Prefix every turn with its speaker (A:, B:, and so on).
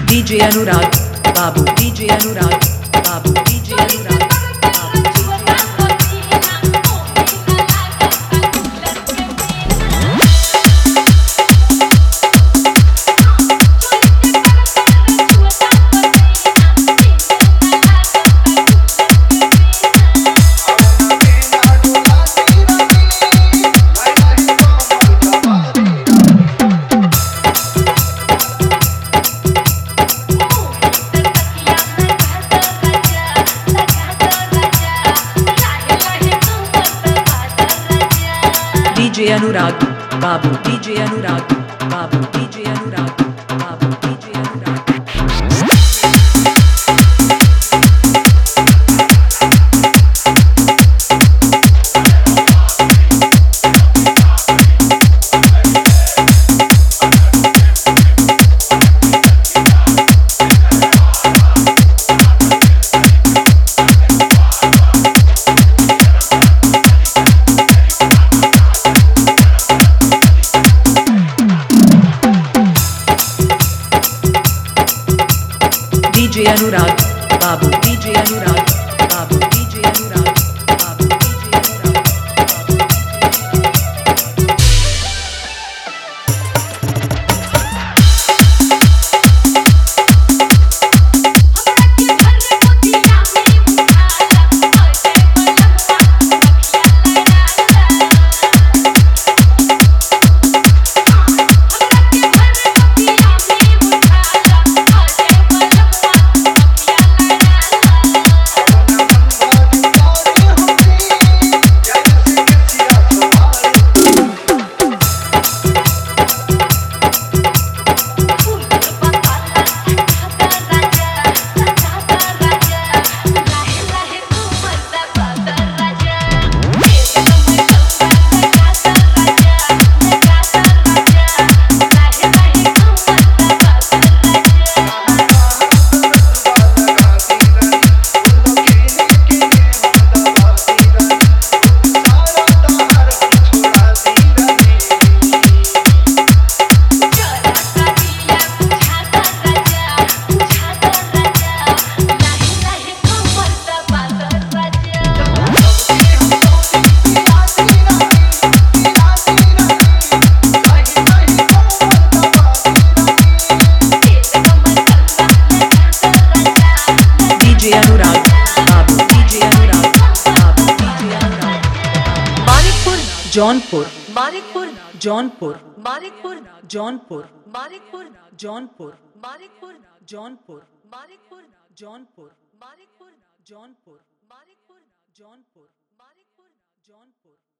A: DJ Anurag, Babu DJ Anurag, Babu DJ Anurag, Babu DJ DJ Anurag, Babu DJ Anurag, Babu DJ Anurag, Babu DJ Anurag. DJ Anurag, Babu DJ Anurag, Babu DJ Anurag, Babu DJ Anurag. DJ Anurag, Babu DJ Anurag, Babu DJ Anurag.
B: Manikpur
A: Jaunpur,
B: Manikpur
A: Jaunpur,
B: Manikpur
A: Jaunpur,
B: Manikpur
A: Jaunpur,
B: Manikpur
A: Jaunpur,
B: Manikpur
A: Jaunpur,
B: Manikpur
A: Jaunpur,
B: Manikpur
A: Jaunpur,
B: Manikpur
A: Jaunpur.